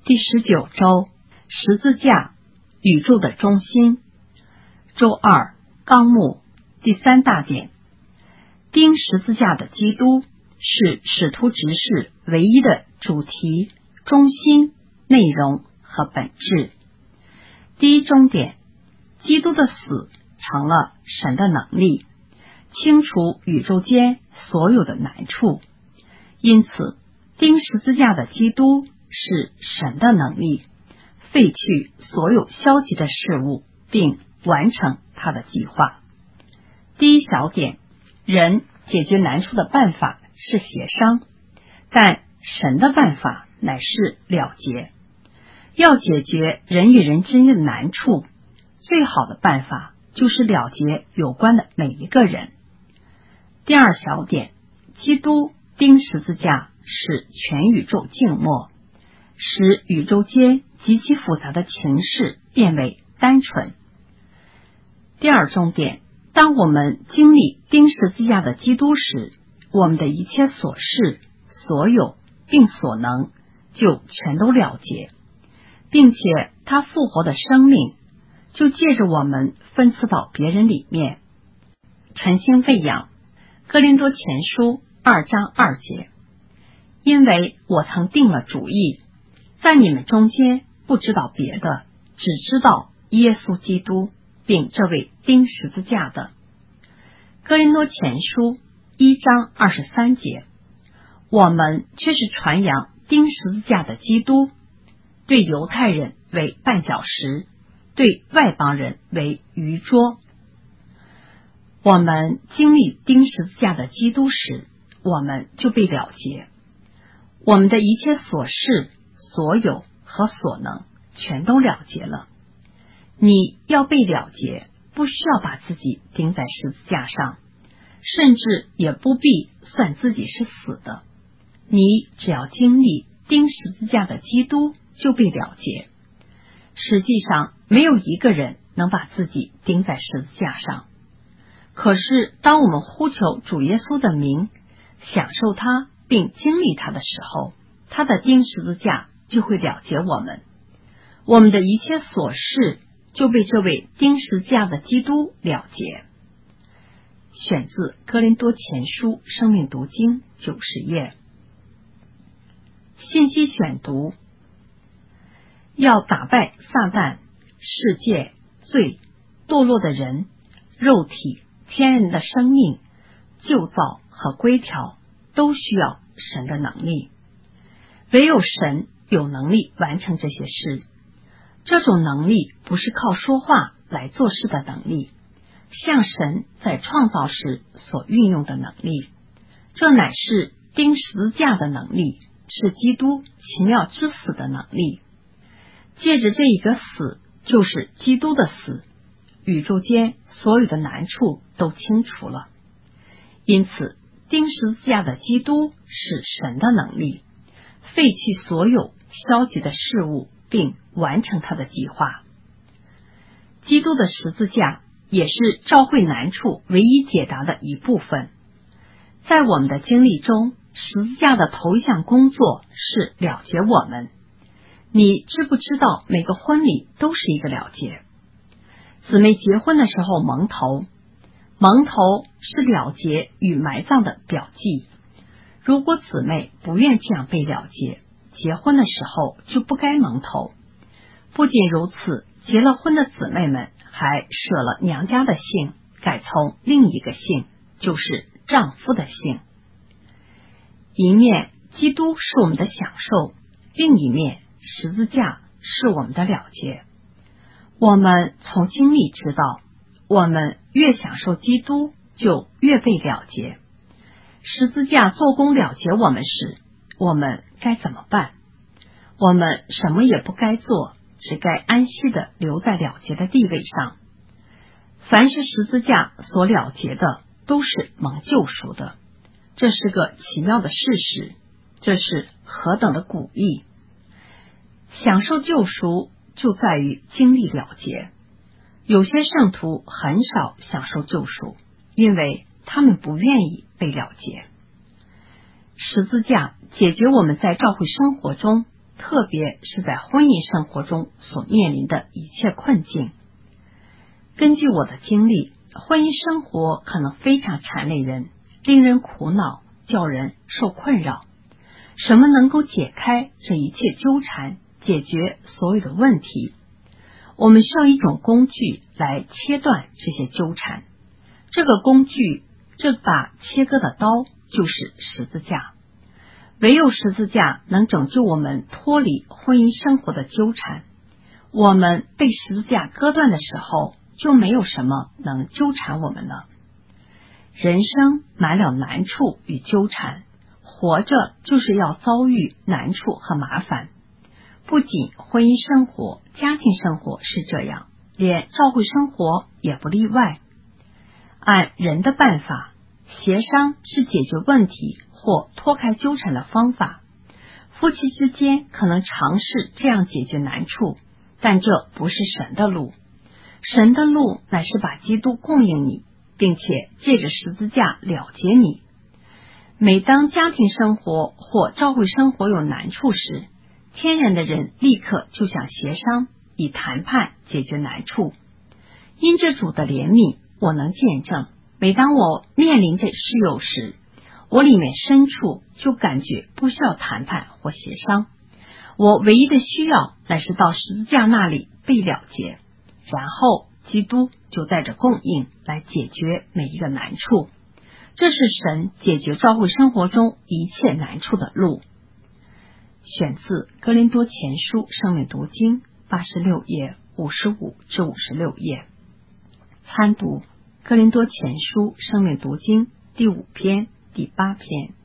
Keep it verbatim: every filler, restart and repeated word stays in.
第十九周，十字架，宇宙的中心。周二，纲目第三大点，钉十字架的基督是使徒执事唯一的主题、中心、内容和本质。第一中点，基督的死成了神的能力，清除宇宙间所有的难处。因此，钉十字架的基督是神的能力，废去所有消极的事物，并完成他的计划。第一小点，人解决难处的办法是协商，但神的办法乃是了结。要解决人与人之间的难处，最好的办法就是了结有关的每一个人。第二小点，基督钉十字架使全宇宙静默，使宇宙间极其复杂的情势变为单纯。第二重点，当我们经历钉十字架的基督时，我们的一切所事、所有并所能就全都了结，并且他复活的生命就借着我们分赐到别人里面。晨星喂养，哥林多前书二章二节，因为我曾定了主意，在你们中间不知道别的，只知道耶稣基督，并这位钉十字架的。哥林多前书一章二十三节，我们却是传扬钉十字架的基督，对犹太人为绊脚石，对外邦人为愚拙。我们经历钉十字架的基督时，我们就被了结，我们的一切所事、所有和所能全都了结了。你要被了结，不需要把自己钉在十字架上，甚至也不必算自己是死的。你只要经历钉十字架的基督，就被了结。实际上，没有一个人能把自己钉在十字架上。可是，当我们呼求主耶稣的名，享受他并经历他的时候，他的钉十字架就会了结我们，我们的一切所事就被这位钉十字架的基督了结。选自哥林多前书生命读经九十页。信息选读，要打败撒旦、世界、罪、堕落的人、肉体、天然的生命、旧造和规条，都需要神的能力。唯有神有能力完成这些事。这种能力不是靠说话来做事的能力，像神在创造时所运用的能力，这乃是钉十字架的能力，是基督奇妙之死的能力。借着这一个死，就是基督的死，宇宙间所有的难处都清除了。因此，钉十字架的基督是神的能力，废去所有消极的事物，并完成他的计划。基督的十字架也是教会难处唯一解答的一部分。在我们的经历中，十字架的头一项工作是了结我们。你知不知道每个婚礼都是一个了结？姊妹结婚的时候蒙头，蒙头是了结与埋葬的表记。如果姊妹不愿这样被了结，结婚的时候就不该蒙头。不仅如此，结了婚的姊妹们还舍了娘家的姓，改从另一个姓，就是丈夫的姓。一面基督是我们的享受，另一面十字架是我们的了结。我们从经历知道，我们越享受基督，就越被了结。十字架做工了结我们时，我们该怎么办？我们什么也不该做，只该安息地留在了结的地位上。凡是十字架所了结的，都是蒙救赎的。这是个奇妙的事实，这是何等的鼓励！享受救赎就在于经历了结。有些圣徒很少享受救赎，因为他们不愿意被了结。十字架解决我们在教会生活中特别是在婚姻生活中所面临的一切困境。根据我的经历，婚姻生活可能非常缠累人，令人苦恼，叫人受困扰。什么能够解开这一切纠缠，解决所有的问题？我们需要一种工具来切断这些纠缠。这个工具，这把切割的刀就是十字架。唯有十字架能拯救我们脱离婚姻生活的纠缠。我们被十字架割断的时候，就没有什么能纠缠我们了。人生满了难处与纠缠，活着就是要遭遇难处和麻烦。不仅婚姻生活、家庭生活是这样，连教会生活也不例外。按人的办法，协商是解决问题或脱开纠缠的方法。夫妻之间可能尝试这样解决难处，但这不是神的路。神的路乃是把基督供应你，并且借着十字架了结你。每当家庭生活或教会生活有难处时，天然的人立刻就想协商，以谈判解决难处。因着主的怜悯，我能见证，每当我面临着事忧时，我里面深处就感觉不需要谈判或协商，我唯一的需要乃是到十字架那里被了结，然后基督就带着供应来解决每一个难处。这是神解决教会生活中一切难处的路。选自哥林多前书生命读经八十六页五十五至五十六页。参读哥林多前书生命读经第五篇第八篇。